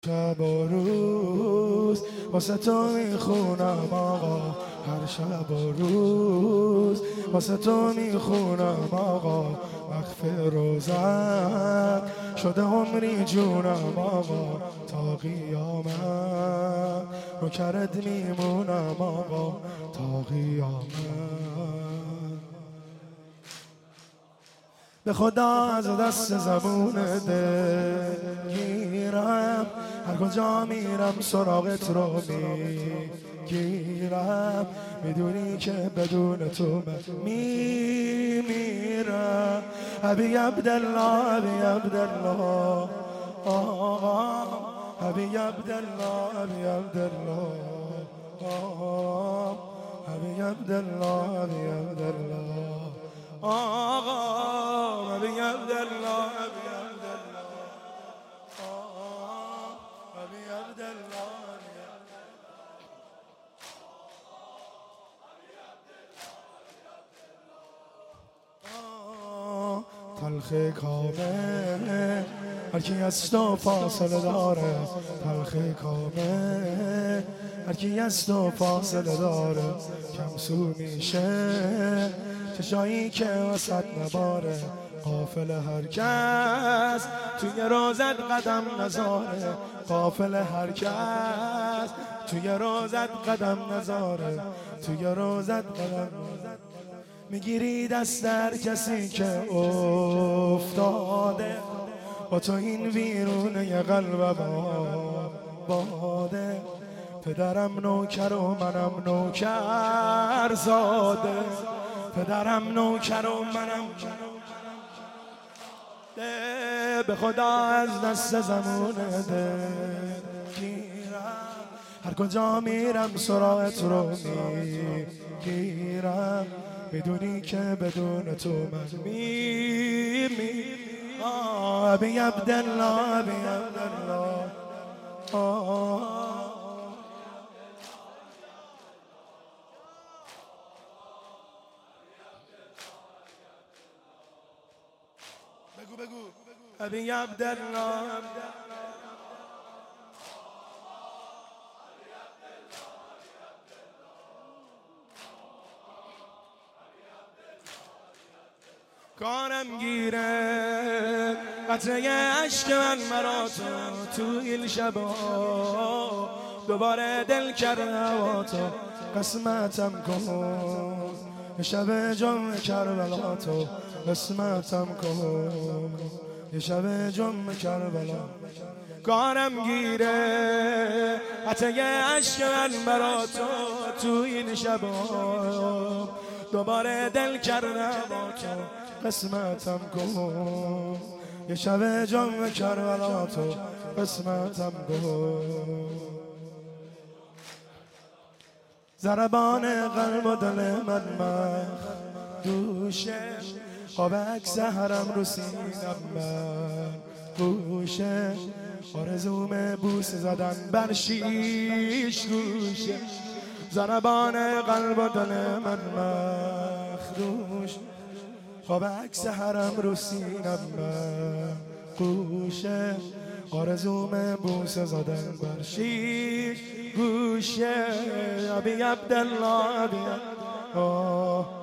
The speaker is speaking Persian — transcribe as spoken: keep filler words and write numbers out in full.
شب و روز واسه تو میخونم آقا، هر شب و روز واسه تو میخونم آقا. وقف روزت شده عمری جونم آقا، تا قیامت نوکرت میمونم آقا، تا قیامت. به خدا از دست زبون دل گیرم، هر کجا میرم سراغت رو میگیرم. میدونی که بدون تو من میمیرم. ابی عبدالله ابی عبدالله آقا، ابی عبدالله ابی عبدالله آقا، ابی عبدالله ابی عبدالله آقا، ابی عبدالله ابی عبدالله آقا، ابی عبدالله. تلخ کامل هر کی از تو فاصله داره، تلخ کامل هر کی از تو فاصله داره. کم سو میشه چشایی که وسط نباره، قافل هر کس توی روزت قدم نذاره، قافل هر کس توی روزت قدم نذاره، توی روزت قدم میگیری دست در کسی که افتاده، با تو این ویرونه قلب باده. پدرم نوکر و منم نوکر زاده، پدرم نوکر و منم ده. به خدا از دست زمون ده گیرم، هر کجا میرم سراغت رو میگیرم. میدونی که بدون تو من میمیرم. ابی عبدالله ابی عبدالله بگو بگو ابی عبدالله. کارم گیره قطره عشق من مرا تو، تو این شبا دوباره دل کرده هوا تو. قسمتم کن یه شب جمع کربلا تو، قسمتم کن یه شب جمع کربلا. کارم گیره قطره عشق من مرا تو، تو این شبا دوباره دل کرده هوا تو. قسمتم کن یه شب جمع کربلا تو، قسمتم کن. ضربان قلب و دل من مخدوشه، خواب عکس حرم رو سینم من گوشه. آرزوم بوس زدن بر شیش گوشه، ضربان قلب و دل من مخدوش. خواب عکس حرم رو سینم من گوشه، آرزوم بوس زدن بر شیش گوشه. ابی عبدالله ابی عبدالله